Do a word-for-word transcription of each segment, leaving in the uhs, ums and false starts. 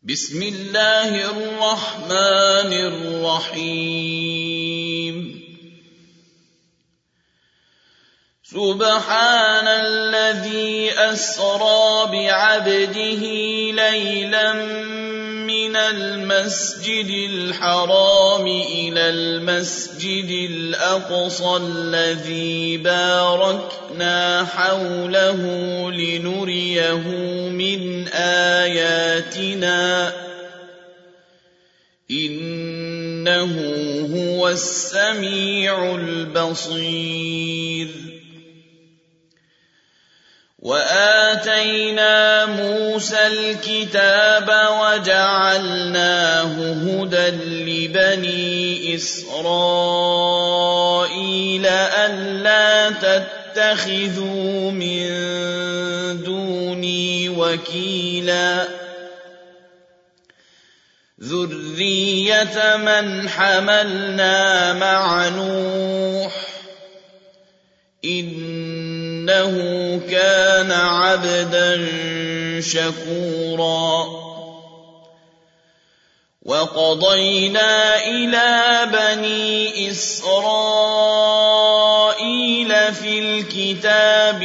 بسم الله الرحمن الرحيم سبحان الذي أسرى بعبده ليلا من المسجد الحرام إلى المسجد الأقصى الذي باركنا حوله لنريه من آياتنا إنه هو السميع البصير. وآتينا موسى الكتاب وجعلناه هدى لبني إسرائيل ألا تتخذوا من دوني وكيلا ذرية من حملنا مع نوح إنه كان عبدا شكورا. وقضينا إلى بني إسرائيل في الكتاب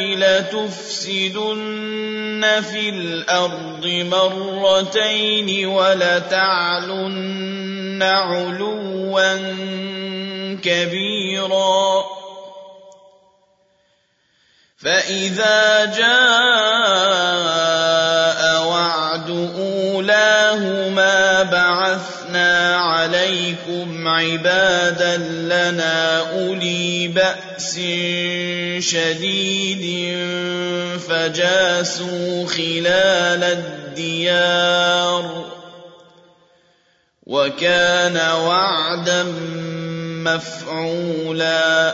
لتفسدن في الأرض مرتين ولتعلن علوا كبيرا. فإذا جاء وعد أولاهما بعثنا عليكم عبادا لنا أولي بأس شديد فجاسوا خلال الديار وكان وعدا مفعولا.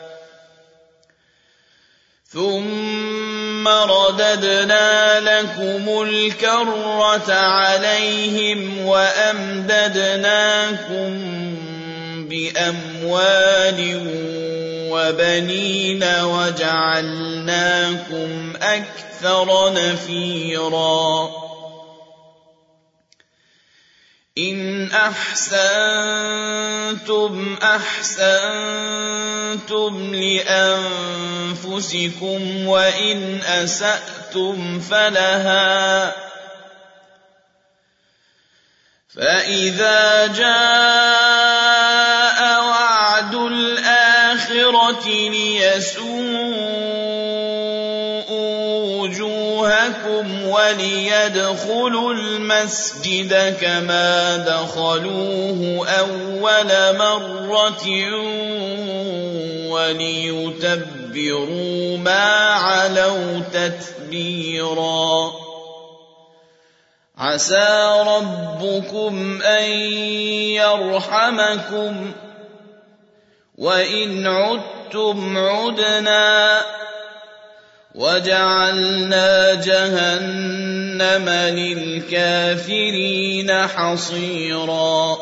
ثم رددنا لكم الكرة عليهم وأمددناكم بأموال وبنين وجعلناكم أكثر نفيرا. إن أحسنتم أحسنتم لأنفسكم وإن أسأتم فلها. فإذا جاء وعد الآخرة ليسوءوا وجوهكم وليدخلوا المسجد كما دخلوه أول مرة وليتبروا ما علوا تتبيرا. عسى ربكم أن يرحمكم وإن عدتم عدنا وجعلنا جهنم للكافرين حصيرا.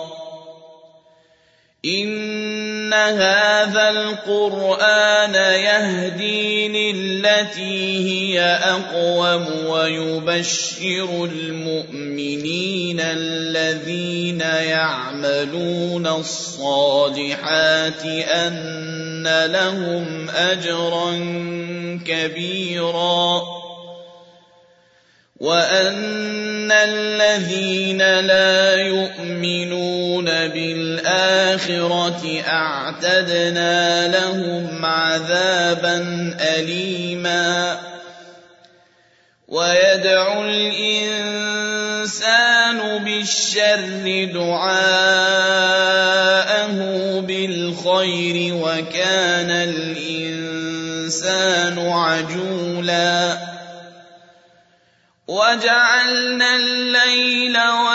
إن هذا القرآن يهدي للتي هي أقوم ويبشر المؤمنين الذين يعملون الصالحات أن لهم أجرا كبيرا وأن الذين لا يؤمنون بالآخرة أعتدنا لهم عذابا أليما. ويدعو الإنسان بالشر دعاءه بالخير وكان الإنسان عجولا. وجعلنا الليل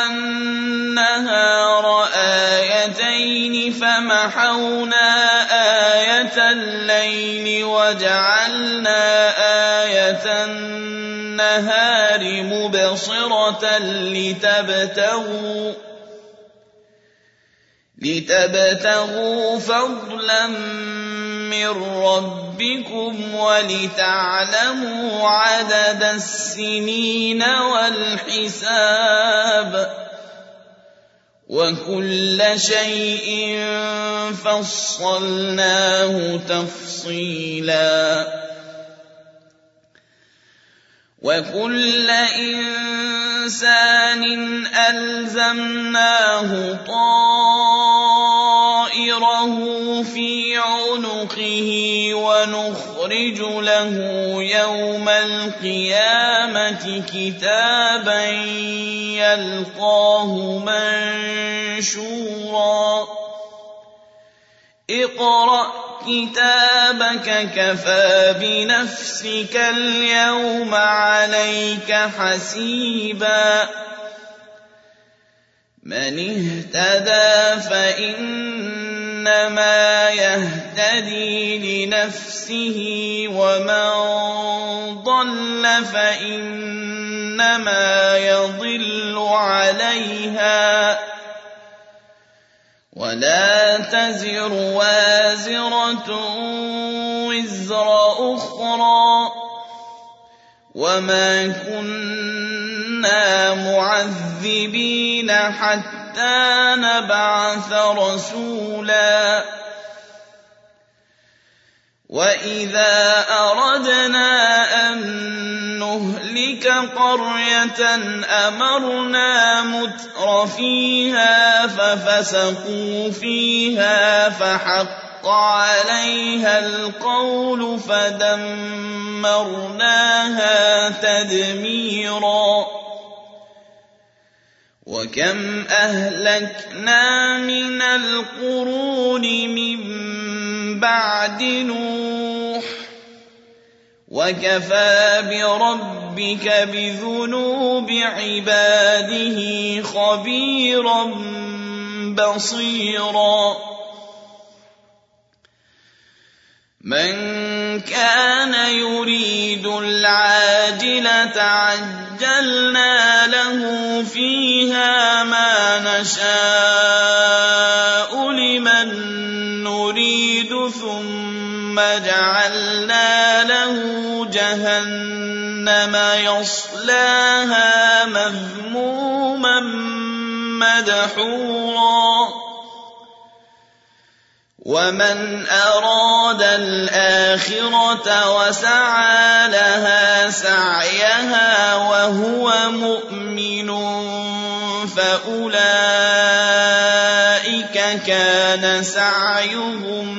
والنهار آيتين فمحونا آية الليل وجعلنا آية النهار مبصرة لتبتغوا لتبتغوا فضلا من ربكم ولتعلموا عدد السنين والحساب وكل شيء فصلناه تفصيلا وكل إنسان ألزمناه طائره في عنقه ونخرج له يوم القيامة كتابا يلقاه منشورا اقرأ كتابك كفى بنفسك اليوم عليك حسيبا من اهتدى فإنما يهتدي لنفسه ومن ضل فإنما يضل عليها ولا تزر وازرة وزر أخرى وما كنا معذبين حتى نبعث رسولا وإذا أردنا أن نهلك قرية أمرنا متر فيها ففسقوا فيها فحق عليها القول فدمرناها تدميرا وكم أهلكنا من القرون من بعد نوح وكفى بربك بذنوب عباده خبيرا بصيرا من كان يريد العاجلة عجلنا له فيها ما نشاء لمن نريد ثم جعلنا له جهنم يصلاها مذموما مدحورا ومن أراد الآخرة وسعى لها سعيها وهو مؤمن فأولئك كان سعيهم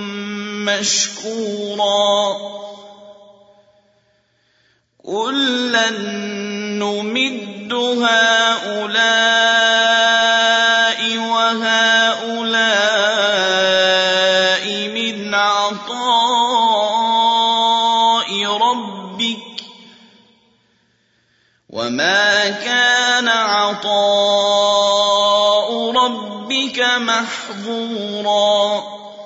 مشكورا كلا نمد هؤلاء وهؤلاء من عطاء ربك وما كان عطاء ربك محظورا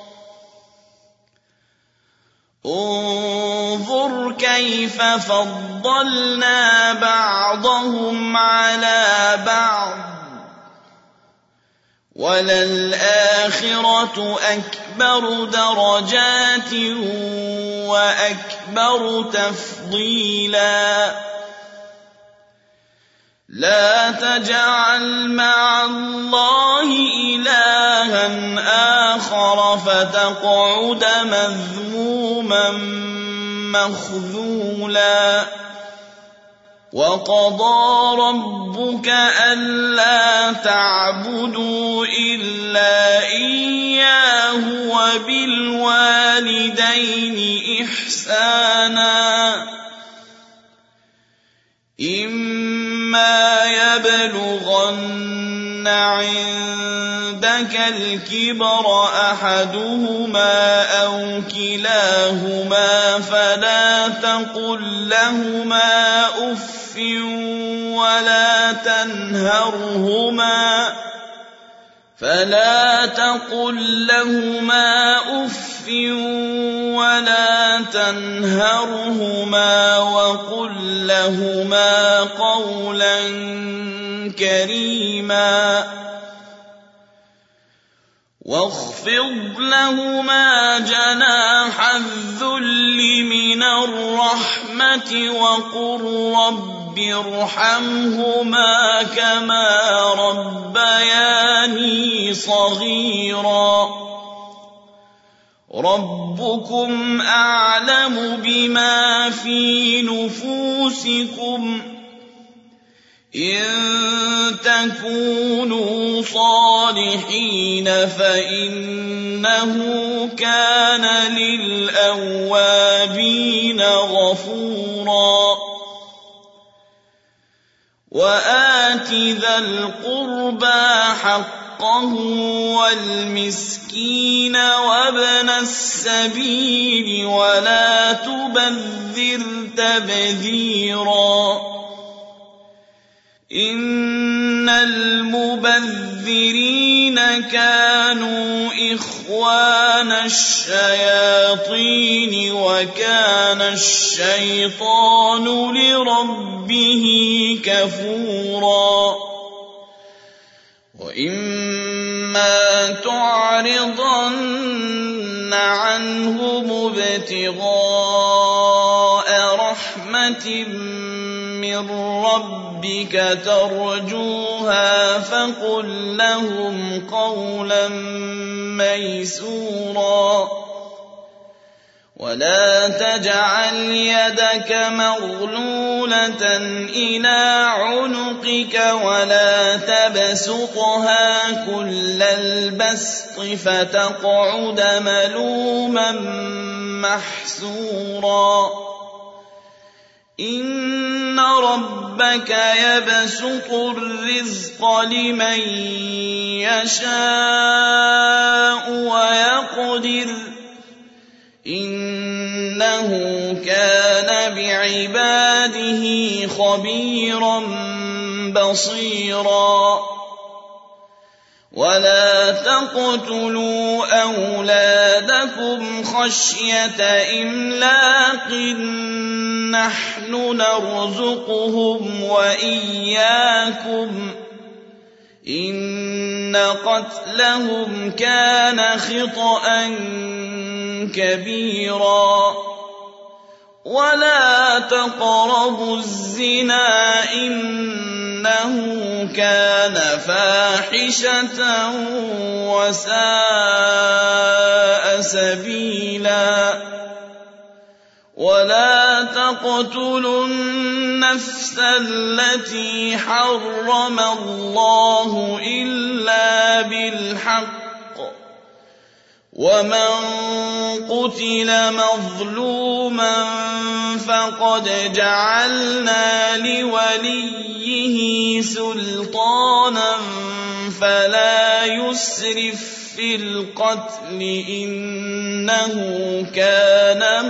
انظر كيف فضلنا بعضهم على بعض وللآخرة أكبر درجات وأكبر تفضيلا لا تجعل مع الله إلها آخر فتقعد مذموما مخذولا وقضى ربك ألا تعبدوا إلا إياه وبالوالدين إحسانا إما يبلغن عندك الكبر أحدهما أو كلاهما فلا تقل لهما أف ولا تنهرهما فلا تقل لهما أف ولا تنهرهما وقل لهما قولا كريما واخفض لهما جناح الذل من الرحمة وقل رب ارحمهما كما ربياني صغيرا ربكم أعلم بما في نفوسكم إن تكونوا صالحين فإنه كان للأوابين غفورا وآت ذا القربى حقه والمسكين وابن السبيل ولا تبذر تبذيرا إن المبذرين كانوا إخوان الشياطين وكان الشيطان لربه كفورا وإما تعرضن عنهم ابتغاء رحمة من ربك ترجوها فقل لهم قولا ميسورا ولا تجعل يدك مغلولة إلى عنقك ولا تبسطها كل البسط فتقعد ملوما محسورا إن ربك يبسط الرزق لمن يشاء ويقدر إنه كان بعباده خبيرا بصيرا ولا تقتلوا أولادكم خشية إملاق نحن نرزقهم وإياكم إن قتلهم كان خطأ كبيرا ولا تقربوا الزنا إنه كان فاحشة وساء سبيلا ولا تقتلوا النفس التي حرم الله إلا بالحق ومن قتل مظلوما فقد جعلنا لوليه سلطانا فلا يسرف في القتل إنه كان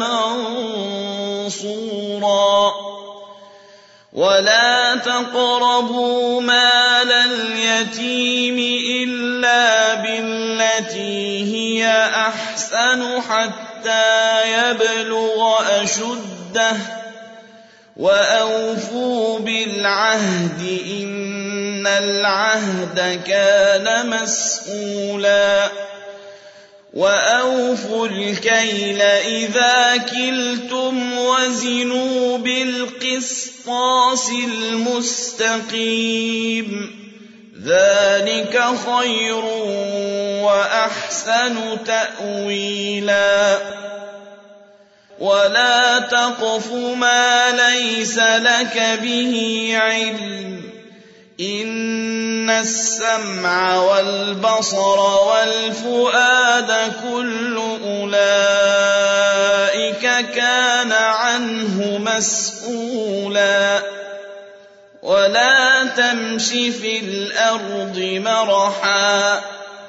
منصورا ولا تقربوا مال اليتيم إلا بالتي هي أحسن حتى يبلغ أشده وأوفوا بالعهد إن العهد كان مسؤولا وأوفوا الكيل إذا كلتم وزنوا بالقسطاس المستقيم ذلك خير وأحسن تأويلا ولا تقف ما ليس لك به علم إن السمع والبصر والفؤاد كل أولئك كان عنه مسؤولا ولا تمش في الأرض مرحا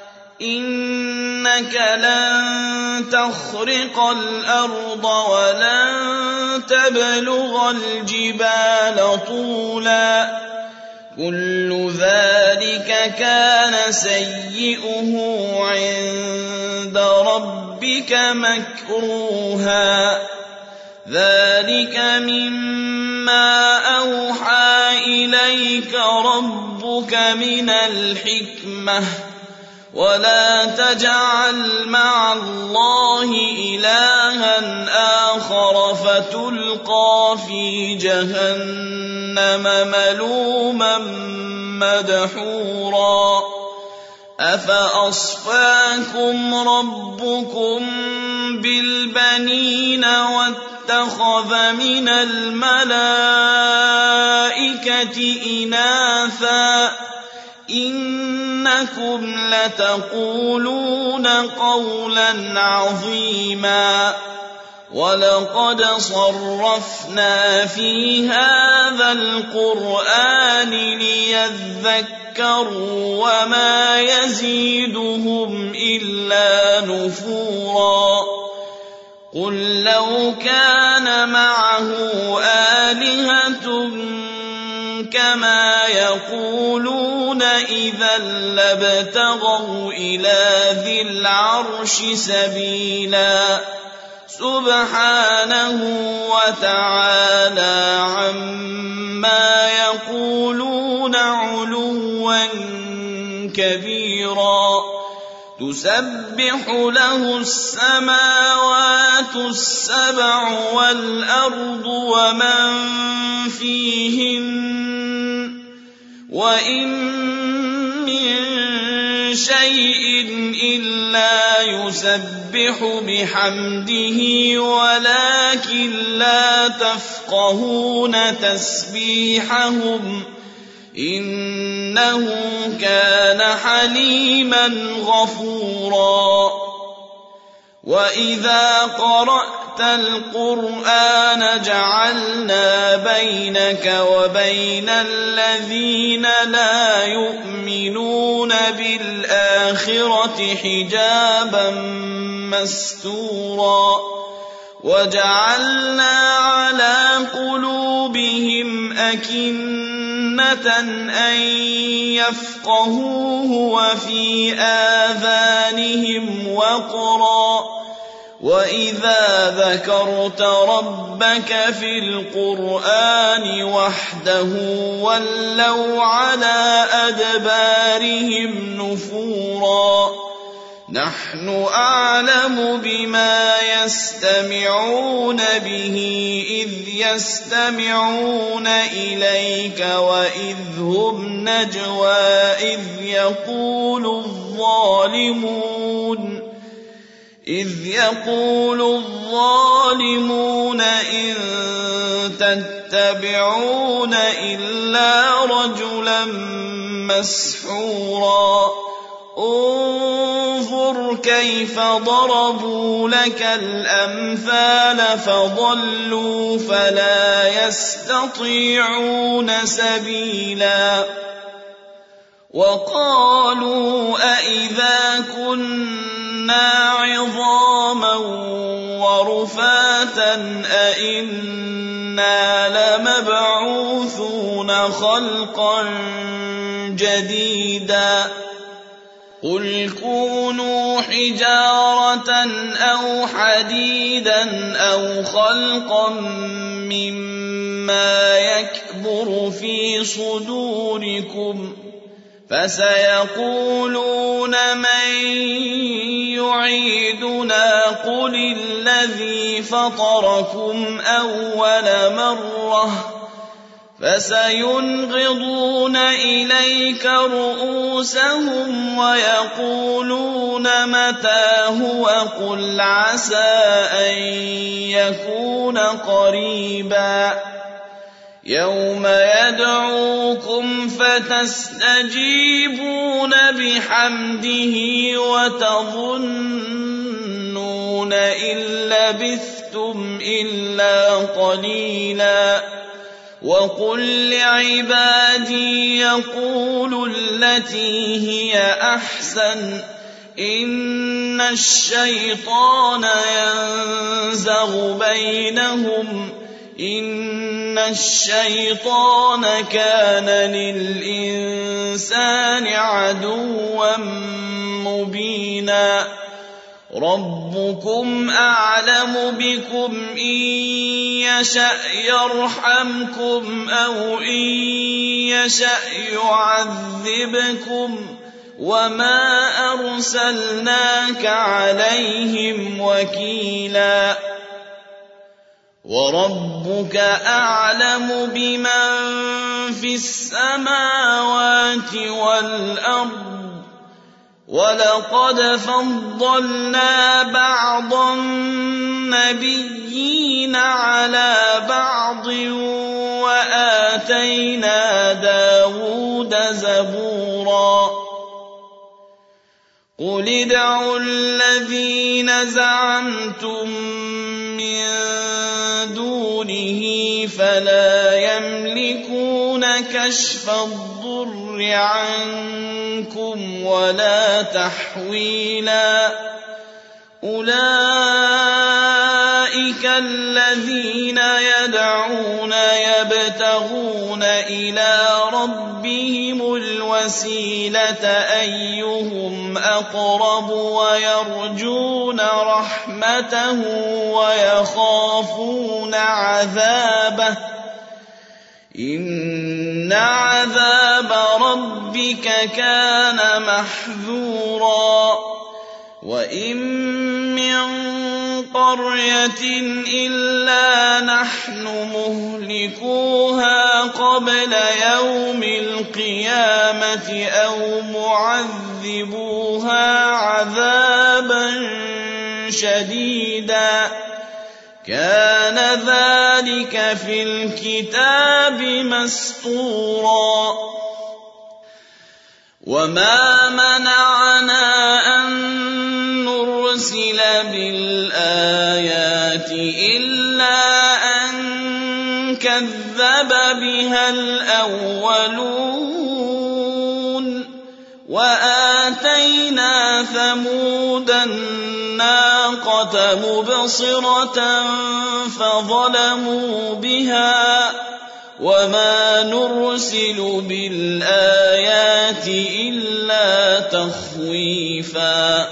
إنك لن تخرق الأرض ولن تبلغ الجبال طولا كل ذلك كان سيئه عند ربك مكروها ذلك مما أوحى إليك ربك من الحكمة ولا تجعل مع الله إلها آخر فتلقى في جهنم ملوما مدحورا أَفَأَصْفَاكُمْ رَبُّكُم بِالْبَنِينَ وَاتَّخَذَ مِنَ الْمَلَائِكَةِ إِنَاثًا ۚ إِنَّكُمْ لَتَقُولُونَ قَوْلًا عَظِيمًا وَلَقَدْ صَرَّفْنَا فِي هَٰذَا الْقُرْآنِ لِيَذَّكَّرُوا وَمَا يَزِيدُهُمْ إِلَّا نُفُورًا قُل لَّوْ كَانَ مَعَهُ آلِهَةٌ كَمَا يَقُولُونَ إِذًا لَّابْتَغَوْا إِلَىٰ ذِي الْعَرْشِ سَبِيلًا سُبْحَانَهُ وَتَعَالَىٰ عَمَّا يَقُولُونَ عُلُوًّا كَبِيرًا تُسَبِّحُ لَهُ السَّمَاوَاتُ السَّبْعُ وَالْأَرْضُ وَمَن فِيهِنَّ وَإِن مِّن شَيْءٍ إِلَّا يُسَبِّحُ بِحَمْدِهِ وَلَٰكِن لَّا تَفْقَهُونَ تَسْبِيحَهُمْ ۗ إِنَّهُ كَانَ حَلِيمًا غَفُورًا وَإِذَا قَرَأْتَ الْقُرْآنَ جَعَلْنَا بَيْنَكَ وَبَيْنَ الَّذِينَ لَا يُؤْمِنُونَ بِالْآخِرَةِ حِجَابًا مَّسْتُورًا وَجَعَلْنَا عَلَىٰ قُلُوبِهِمْ أَكِنَّةً أَن يَفْقَهُوهُ وَفِي آذَانِهِمْ وَقْرًا ۚ وَإِذَا ذَكَرْتَ رَبَّكَ فِي الْقُرْآنِ وَحْدَهُ وَلَّوْا عَلَىٰ أَدْبَارِهِمْ نُفُورًا نَّحْنُ أَعْلَمُ بِمَا يَسْتَمِعُونَ بِهِ إِذْ يَسْتَمِعُونَ إِلَيْكَ وَإِذْ هُمْ نَجْوَىٰ إِذْ يَقُولُ الظَّالِمُونَ إِذْ يَقُولُ الظَّالِمُونَ إِن تَتَّبِعُونَ إِلَّا رَجُلًا مَّسْحُورًا انظُرْ كَيْفَ ضَرَبُوا لَكَ الْأَمْثَالَ فَضَلُّوا فَلَا يَسْتَطِيعُونَ سَبِيلًا وَقَالُوا أَإِذَا كُنَّا عِظَامًا وَرُفَاتًا أَإِنَّا لَمَبْعُوثُونَ خَلْقًا جَدِيدًا قُلْ كُونُوا حِجَارَةً أَوْ حَدِيدًا أَوْ خَلْقًا مِّمَّا يَكْبُرُ فِي صُدُورِكُمْ ۖ فَسَيَقُولُونَ مَن يُعِيدُنَا قُلِ الَّذِي فَطَرَكُمْ أَوَّلَ مَرَّةٍ ۚ فَسَيُنْغِضُونَ إِلَيْكَ رُءُوسَهُمْ وَيَقُولُونَ مَتَىٰ هُوَ قُلْ عَسَىٰ أَن يَكُونَ قَرِيبًا يَوْمَ يَدْعُوكُمْ فَتَسْتَجِيبُونَ بِحَمْدِهِ وَتَظُنُّونَ إِن لَّبِثْتُمْ إِلَّا قَلِيلًا وَقُل لِّعِبَادِي يَقُولُوا الَّتِي هِيَ أَحْسَنُ ۚ إِنَّ الشَّيْطَانَ يَنزَغُ بَيْنَهُمْ ۚ إِنَّ الشَّيْطَانَ كَانَ لِلْإِنسَانِ عَدُوًّا مُّبِينًا رَبُّكُمْ أَعْلَمُ بِكُمْ ۖ إِن يَشَأْ يَرْحَمْكُمْ أَوْ إِن يَشَأْ يُعَذِّبْكُمْ ۖ وَمَا أَرْسَلْنَاكَ عَلَيْهِمْ وَكِيلًا وَرَبُّكَ أَعْلَمُ بِمَن فِي السَّمَاوَاتِ وَالْأَرْضِ ۗ وَلَقَدْ فَضَّلْنَا بَعْضَ النَّبِيِّينَ عَلَىٰ بَعْضٍ وَآتَيْنَا دَاوُودَ زَبُورًا قُلِ ادْعُوا الَّذِينَ زَعَمْتُم مِّن دُونِهِ فَلَا يَمْلِكُونَ كَشْفَ الضُّرِّ عَنكُمْ وَلَا تَحْوِيلًا أُولَٰئِكَ الَّذِينَ يَدْعُونَ يَبْتَغُونَ إِلَىٰ رَبِّهِمُ الْوَسِيلَةَ أَيُّهُمْ أَقْرَبُ وَيَرْجُونَ رَحْمَتَهُ وَيَخَافُونَ عَذَابَهُ ۚ إِنَّ عَذَابَ رَبِّكَ كَانَ مَحْذُورًا وَإِن مِّن قَرْيَةٍ إِلَّا نَحْنُ مُهْلِكُوهَا قَبْلَ يَوْمِ الْقِيَامَةِ أَوْ مُعَذِّبُوهَا عَذَابًا شَدِيدًا ۚ كَانَ ذَٰلِكَ فِي الْكِتَابِ مَسْطُورًا وَمَا مَنَعَنَا أَن نُّرْسِلَ بِالْآيَاتِ إِلَّا أَن كَذَّبَ بِهَا الْأَوَّلُونَ وَآتَيْنَا ثَمُودَ النَّاقَةَ مُبْصِرَةً فَظَلَمُوا بِهَا ۚ وَمَا نُرْسِلُ بِالْآيَاتِ إِلَّا تَخْوِيفًا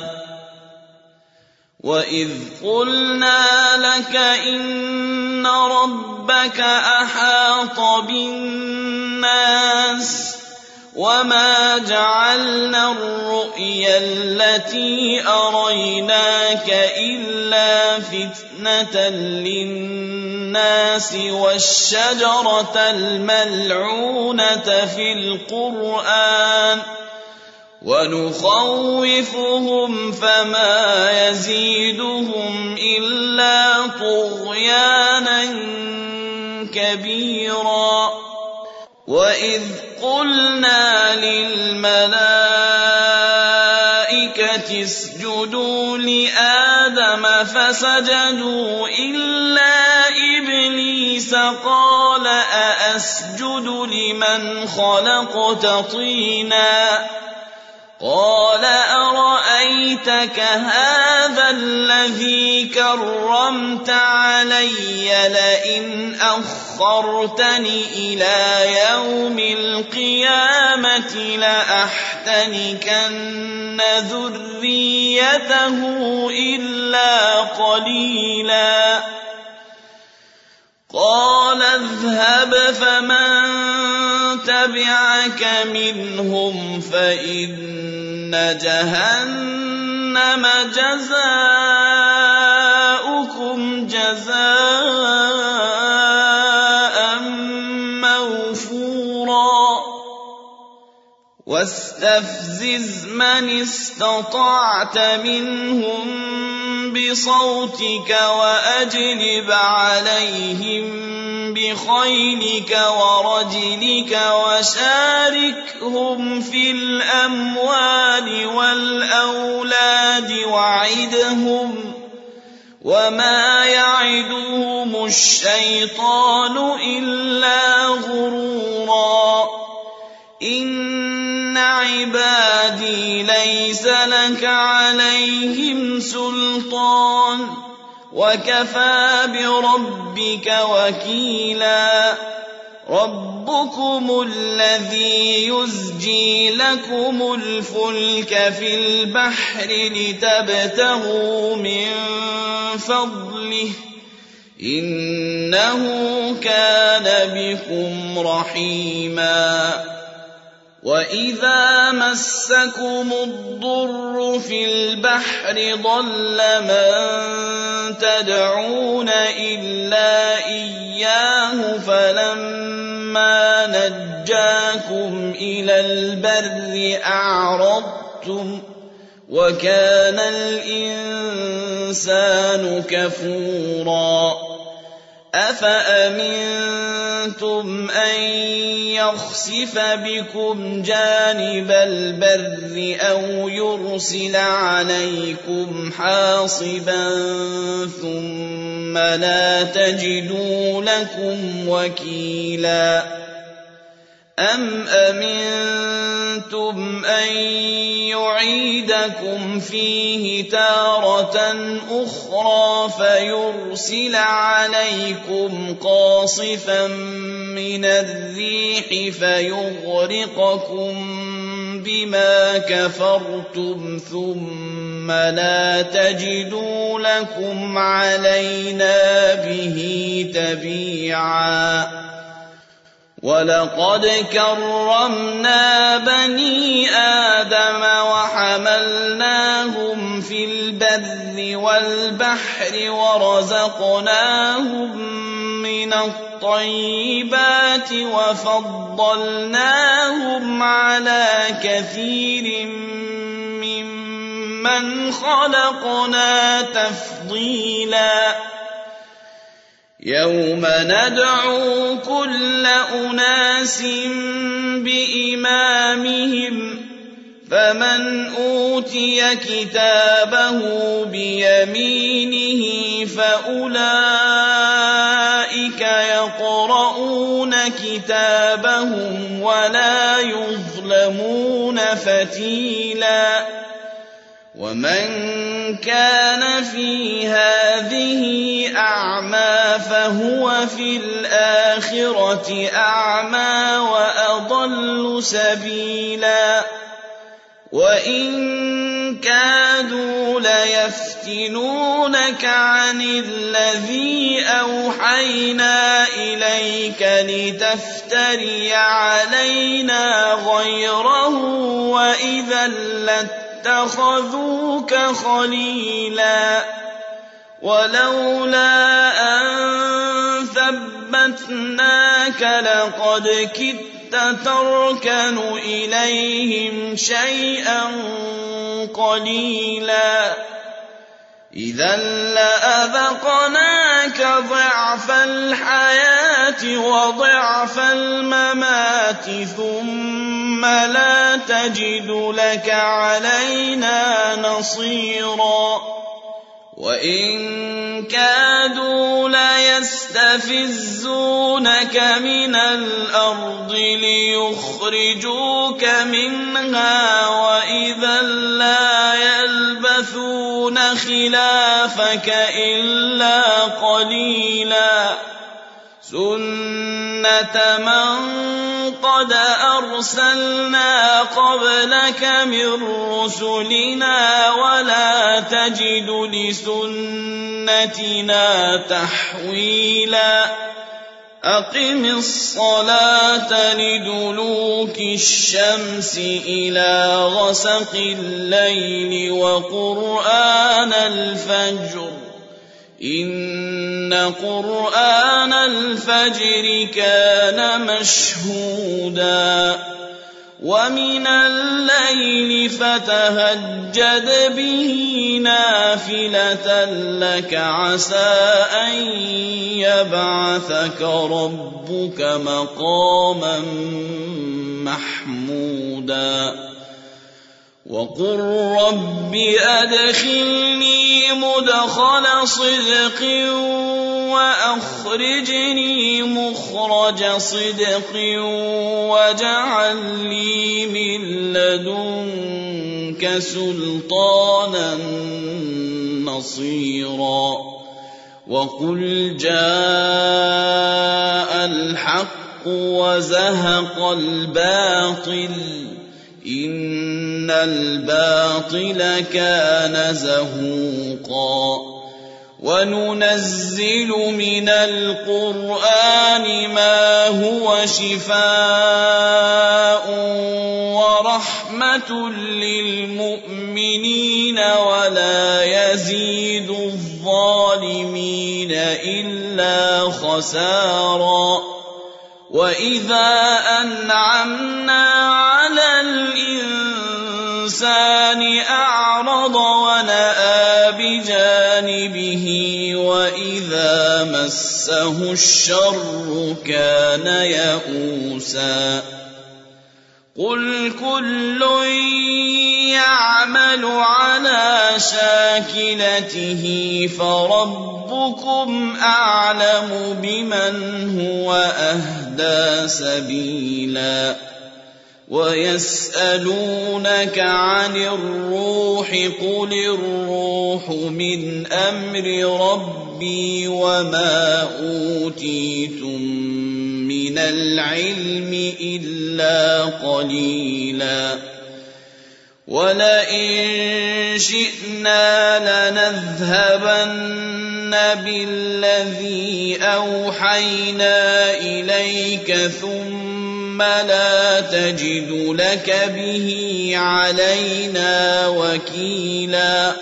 وَإِذْ قُلْنَا لَكَ إِنَّ رَبَّكَ أَحَاطَ بِالنَّاسِ وَمَا جَعَلْنَا الرُّؤْيَا الَّتِي أَرَيْنَاكَ إِلَّا فِتْنَةً لِّلنَّاسِ وَالشَّجَرَةَ الْمَلْعُونَةَ فِي الْقُرْآنِ ۚ وَنُخَوِّفُهُمْ فَمَا يَزِيدُهُمْ إِلَّا طُغْيَانًا كَبِيرًا وَإِذْ قُلْنَا لِلْمَلَائِكَةِ اسْجُدُوا لِآدَمَ فَسَجَدُوا إِلَّا إِبْلِيسَ قَالَ أَأَسْجُدُ لِمَنْ خَلَقْتَ طِينًا قَالَ أَرَأَيْتَكَ هَٰذَا الَّذِي كَرَّمْتَ عَلَيَّ لَئِنْ أَخَّرْتَنِ إِلَىٰ يَوْمِ الْقِيَامَةِ لَأَحْتَنِكَنَّ ذُرِّيَّتَهُ إِلَّا قَلِيلًا قَالَ اذْهَبْ فَمَن تَبِعَكَ مِنْهُمْ فَإِنَّ جَهَنَّمَ جَزَاؤُكُمْ جَزَاءً مَّوْفُورًا وَاسْتَفْزِزْ مَنِ اسْتَطَعْتَ مِنْهُم بِصَوْتِكَ وَأَجْلِبْ عَلَيْهِم بِخَيْلِكَ وَرَجِلِكَ وَشَارِكْهُمْ فِي الْأَمْوَالِ وَالْأَوْلَادِ وَعِدْهُمْ ۚ وَمَا يَعِدُهُمُ الشَّيْطَانُ إِلَّا غُرُورًا إِنَّ عِبَادِي لَيْسَ لَكَ عَلَيْهِمْ سُلْطَانٌ وَكَفَىٰ بِرَبِّكَ وَكِيلًا رَبُّكُمُ الَّذِي يُزْجِي لَكُمُ الْفُلْكَ فِي الْبَحْرِ لِتَبْتَغُوا مِن فَضْلِهِ ۚ إِنَّهُ كَانَ بِكُمْ رَحِيمًا وَإِذَا مَسَّكُمُ الضُّرُّ فِي الْبَحْرِ ضَلَّ مَن تَدْعُونَ إِلَّا إِيَّاهُ فَلَمَّا نَجَّاكُمْ إِلَى الْبَرِّ أَعْرَضْتُمْ وَكَانَ الْإِنسَانُ كَفُورًا أَفَأَمِنْتُمْ أَنْ يَخْسِفَ بِكُمْ جَانِبَ الْبَرِّ أَوْ يُرْسِلَ عَلَيْكُمْ حَاصِبًا ثُمَّ لَا تَجِدُوا لَكُمْ وَكِيلًا أَمْ أَمِنْتُمْ أَنْ يُعِيدَكُمْ فِيهِ تَارَةً أُخْرَى فَيُرْسِلَ عَلَيْكُمْ قَاصِفًا مِنَ الرِّيحِ فَيُغْرِقَكُمْ بِمَا كَفَرْتُمْ ثُمَّ لَا تَجِدُوا لَكُمْ عَلَيْنَا بِهِ تَبِيعًا وَلَقَدْ كَرَّمْنَا بَنِي آدَمَ وَحَمَلْنَاهُمْ فِي الْبَرِّ وَالْبَحْرِ وَرَزَقْنَاهُم مِّنَ الطَّيِّبَاتِ وَفَضَّلْنَاهُمْ عَلَىٰ كَثِيرٍ مِّمَّنْ خَلَقْنَا تَفْضِيلًا يَوْمَ نَدْعُو كُلَّ أُنَاسٍ بِإِمَامِهِمْ فَمَنْ أُوتِيَ كِتَابَهُ بِيَمِينِهِ فَأُولَئِكَ يَقْرَؤُونَ كِتَابَهُمْ وَلَا يُظْلَمُونَ فَتِيلًا وَمَنْ كَانَ فِي هَٰذِهِ أَعْمَىٰ فَهُوَ فِي الْآخِرَةِ أَعْمَىٰ وَأَضَلُّ سَبِيلًا وَإِن كَادُوا لَيَفْتِنُونَكَ عَنِ الَّذِي أَوْحَيْنَا إِلَيْكَ لِتَفْتَرِيَ عَلَيْنَا غَيْرَهُ وَإِذًا لَّاتَّخَذُوكَ خَلِيلًا وَلَوْلَا أَن ثَبَّتْنَاكَ لَقَدْ كِدتَّ تَرْكَنُ إِلَيْهِمْ شَيْئًا قَلِيلًا إِذًا لَّأَذَقْنَاكَ ضِعْفَ الْحَيَاةِ وَضِعْفَ الْمَمَاتِ ثُمَّ لَا تَجِدُ لَكَ عَلَيْنَا نَصِيرًا وَإِن كَادُوا لَيَسْتَفِزُّونَكَ مِنَ الْأَرْضِ لِيُخْرِجُوكَ مِنْهَا وَإِذًا لَّا يَلْبَثُونَ خِلَافَكَ إِلَّا قَلِيلًا سُنَّةَ مَن قَدْ أَرْسَلْنَا قَبْلَكَ مِن رُّسُلِنَا وَلَا تَجِدُ لِسُنَّتِنَا تَحْوِيلًا أَقِمِ الصَّلَاةَ لِدُلُوكِ الشَّمْسِ إِلَىٰ غَسَقِ اللَّيْلِ وَقُرْآنَ الْفَجْرِ إِنَّ قُرْآنَ الْفَجْرِ كَانَ مَشْهُودًا وَمِنَ اللَّيْلِ فَتَهَجَّدْ بِهِ نَافِلَةً لَّكَ عَسَىٰ أَن يَبْعَثَكَ رَبُّكَ مَقَامًا مَّحْمُودًا وَقُل رَّبِّ أَدْخِلْنِي مُدْخَلَ صِدْقٍ وَأَخْرِجْنِي مُخْرَجَ صِدْقٍ وَاجْعَل لِّي مِن لَّدُنكَ سُلْطَانًا نَّصِيرًا وَقُلْ جَاءَ الْحَقُّ وَزَهَقَ الْبَاطِلُ إِنَّ الْبَاطِلَ كَانَ زَهُوقًا وَنُنَزِّلُ مِنَ الْقُرْآنِ مَا هُوَ شِفَاءٌ وَرَحْمَةٌ لِّلْمُؤْمِنِينَ وَلَا يَزِيدُ الظَّالِمِينَ إِلَّا خَسَارًا وَإِذَا أَنْعَمْنَا عَلَى الْإِنسَانِ الإنسان أعرض ونأى بجانبه وإذا مسه الشر كان يئوسا قل كل يعمل على شاكلته فربكم أعلم بمن هو أهدى سبيلا ويسألونك عن الروح قل الروح من أمر ربي وما أوتيتم من العلم إلا قليلا ولئن شئنا لنذهبن بالذي أوحينا إليك ثم لا تجد لك به علينا وكيلا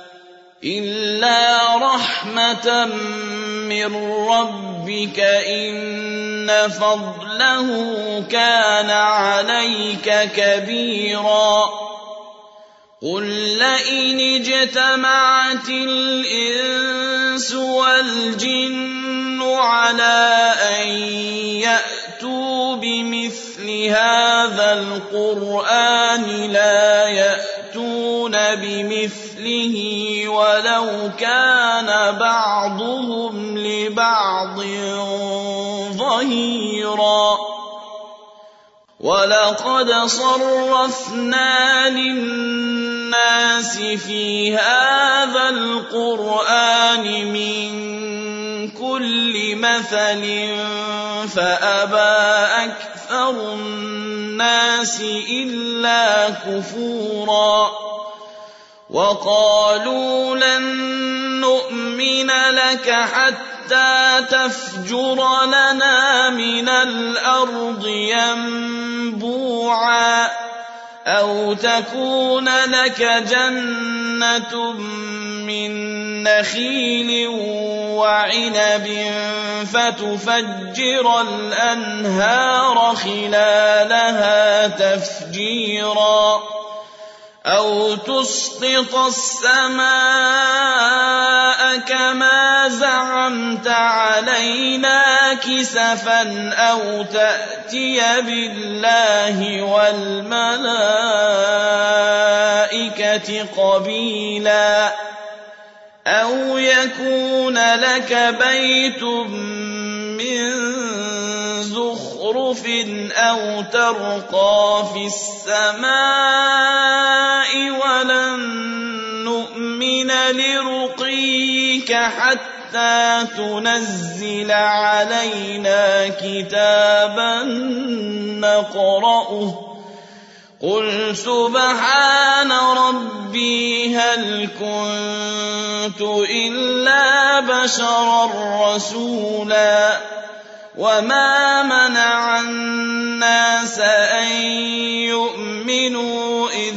إلا رحمة من ربك إن فضله كان عليك كبيرا قل لئن اجتمعت الإنس والجن على أن يأتوا بمثل هذا القرآن لا يأتون بمثله ولو كان بعضهم لبعض ظهيرا ولقد صرفنا للناس في هذا القرآن من كل مثل فأبى أكثر الناس إلا كفورا وقالوا لن نؤمن لك حتى تفجر لنا من الأرض ينبوعا أو تكون لك جنة من نخيل وعنب فتفجر الأنهار خلالها تفجيرا أو تسقط السماء كما زعمت علينا كسفا أو تأتي بالله والملائكة قبيلا أو يكون لك بيت من زخرف أو ترقى في السماء ولن نؤمن لرقيك حتى تنزل علينا كتابا نقرأه قل سبحان ربي هل كنت إلا بشرا رسولا وما منع الناس أن يؤمنوا إذ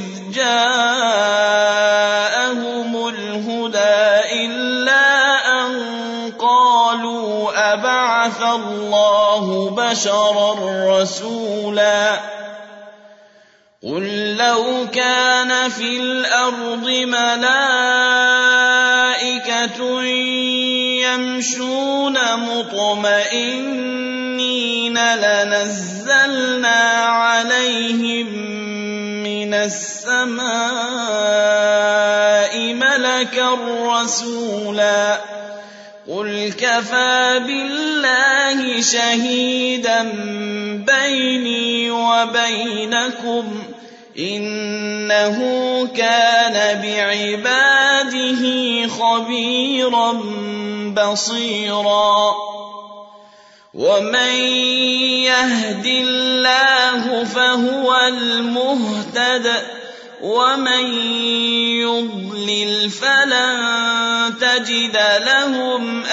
جاءهم الهدى إلا أن قالوا أبعث الله بشرا رسولا قل لو كان في الأرض ملائكة يمشون مطمئنين لنزلنا عليهم من السماء ملكا رسولا قل كفى بالله شهيدا بيني وبينكم إنه كان بعباده خبيرا بصيرا ومن يهد الله فهو المهتد ومن يضلل فلن تجد لهم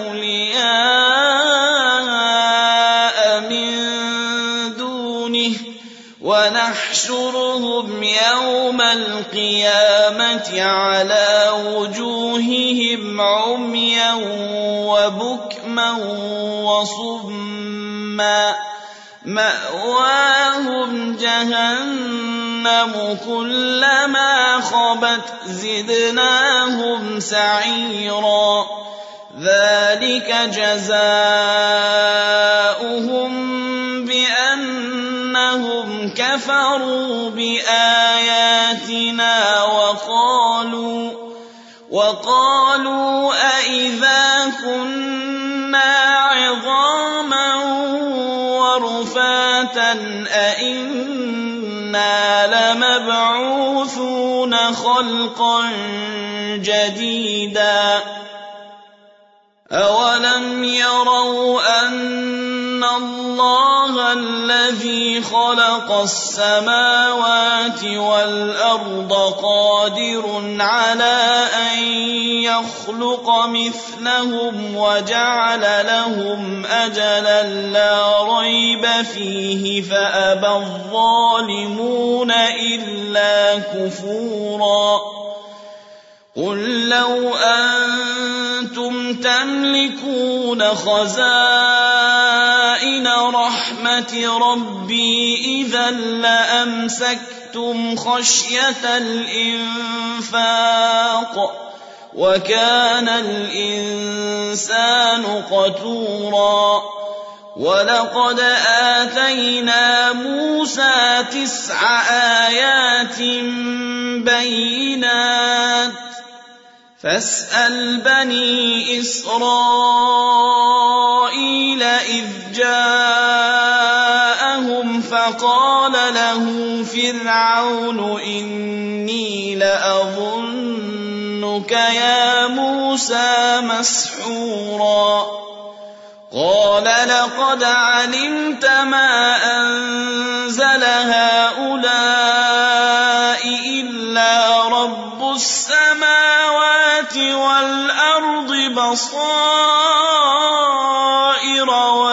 أولياء من دونه ونحشرهم يوم القيامة على وجوههم عميا وبكما وصما مأواهم جهنم جهنم كلما خبت زدناهم سعيرا ذلك جزاؤهم بأنهم كفروا بآياتنا وقالوا وقالوا أئذا كنا عظاما ورفاتا أئنا لمبعوثون خلقا جديدا أولم يروا أن الله الذي خلق السماوات والأرض قادر على أن يخلق مثلهم وجعل لهم أجلا لا ريب فيه فأبى الظالمون إلا كفورا قل لو أنتم تملكون خزائن رحمة ربي إذا لأمسكتم خشية الإنفاق وكان الإنسان قتورا ولقد آتينا موسى تسع آيات بينات فاسأل بني إسرائيل إذ جاءهم فقال له فرعون إني لأظنك يا موسى مسحورا قال لقد علمت ما أنزل هؤلاء إلا رب السماوات والأرض بصائر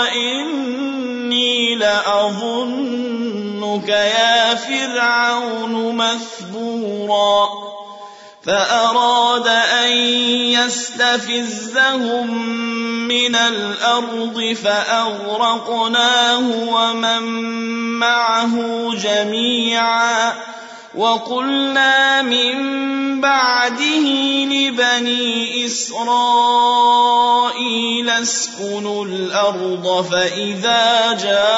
وإني لأظنك يا فرعون مثبورا فأراد أن يستفزهم من الأرض فأغرقناه ومن معه جميعا وقلنا من بعده لبني إسرائيل اسكنوا الأرض فإذا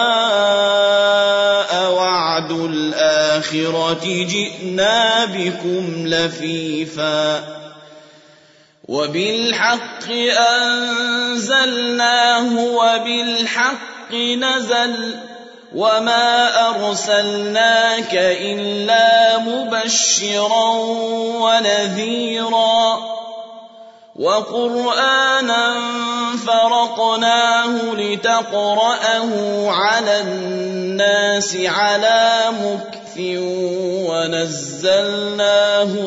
جاء وعد الآخرة جئنا بكم لفيفا وبالحق أنزلناه وبالحق نزل وما أرسلناك إلا مبشرا ونذيرا وقرآنا فرقناه لتقرأه على الناس على مكث ونزلناه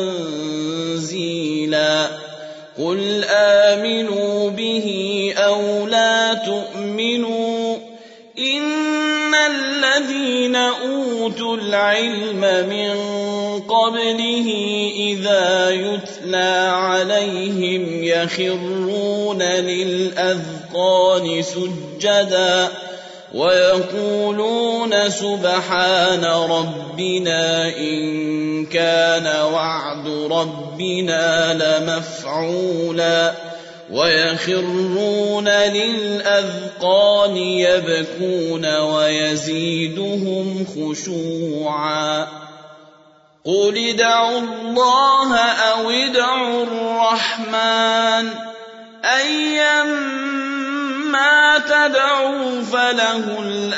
تنزيلا قل آمنوا به أو لا تؤمنوا إن الذين أوتوا العلم من قبله إذا يتلى عليهم يخرون للأذقان سجدا ويقولون سبحان ربنا إن كان وعد ربنا لمفعولا ويخرون للأذقان يبكون ويزيدهم خشوعا قل ادعوا الله أو ادعوا الرحمن أيما تدعوا فله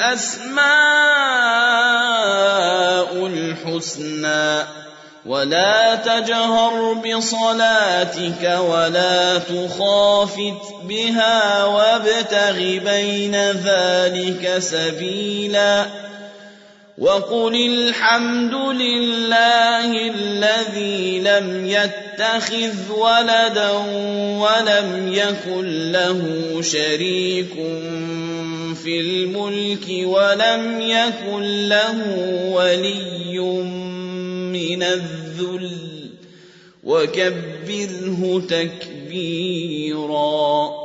الأسماء الحسنى ولا تجهر بصلاتك ولا تخافت بها وابتغ بين ذلك سبيلا وقل الحمد لله الذي لم يتخذ ولدا ولم يكن له شريك في الملك ولم يكن له ولي من الذل وكبره تكبيرا